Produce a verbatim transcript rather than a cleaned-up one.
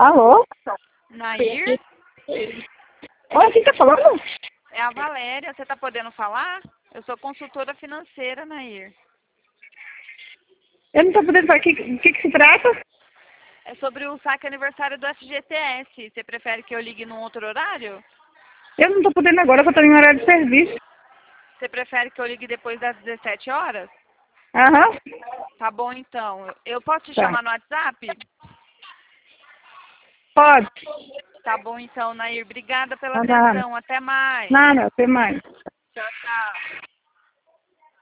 Alô? Nair? Oi, quem tá falando? É a Valéria. Você tá podendo falar? Eu sou consultora financeira, Nair. Eu não tô podendo falar. O que, que que se trata? É sobre o saque aniversário do F G T S. Você prefere que eu ligue num outro horário? Eu não tô podendo agora, porque eu tô em horário de serviço. Você prefere que eu ligue depois das dezessete horas? Aham. Tá bom, então. Eu posso te Tá. chamar no WhatsApp? Pode. Tá bom, então, Nair. Obrigada pela Nada. atenção. Até mais. Nada, até mais. Tchau, tchau.